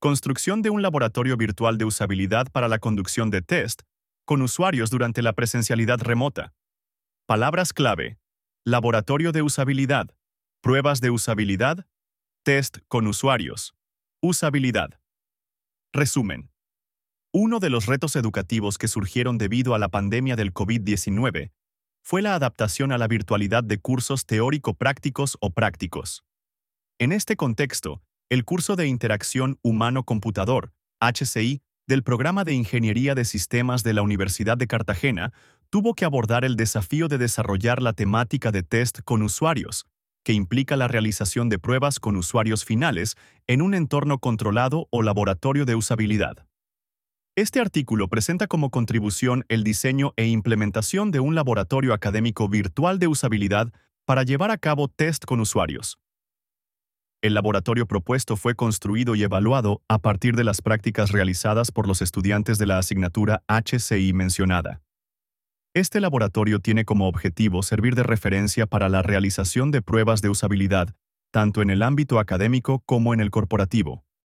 Construcción de un laboratorio virtual de usabilidad para la conducción de test con usuarios durante la presencialidad remota. Palabras clave: laboratorio de usabilidad, pruebas de usabilidad, test con usuarios, usabilidad. Resumen. Uno de los retos educativos que surgieron debido a la pandemia del COVID-19 fue la adaptación a la virtualidad de cursos teórico-prácticos o prácticos. En este contexto, el curso de Interacción Humano-Computador, HCI, del programa de Ingeniería de Sistemas de la Universidad de Cartagena, tuvo que abordar el desafío de desarrollar la temática de test con usuarios, que implica la realización de pruebas con usuarios finales en un entorno controlado o laboratorio de usabilidad. Este artículo presenta como contribución el diseño e implementación de un laboratorio académico virtual de usabilidad para llevar a cabo test con usuarios. El laboratorio propuesto fue construido y evaluado a partir de las prácticas realizadas por los estudiantes de la asignatura HCI mencionada. Este laboratorio tiene como objetivo servir de referencia para la realización de pruebas de usabilidad, tanto en el ámbito académico como en el corporativo.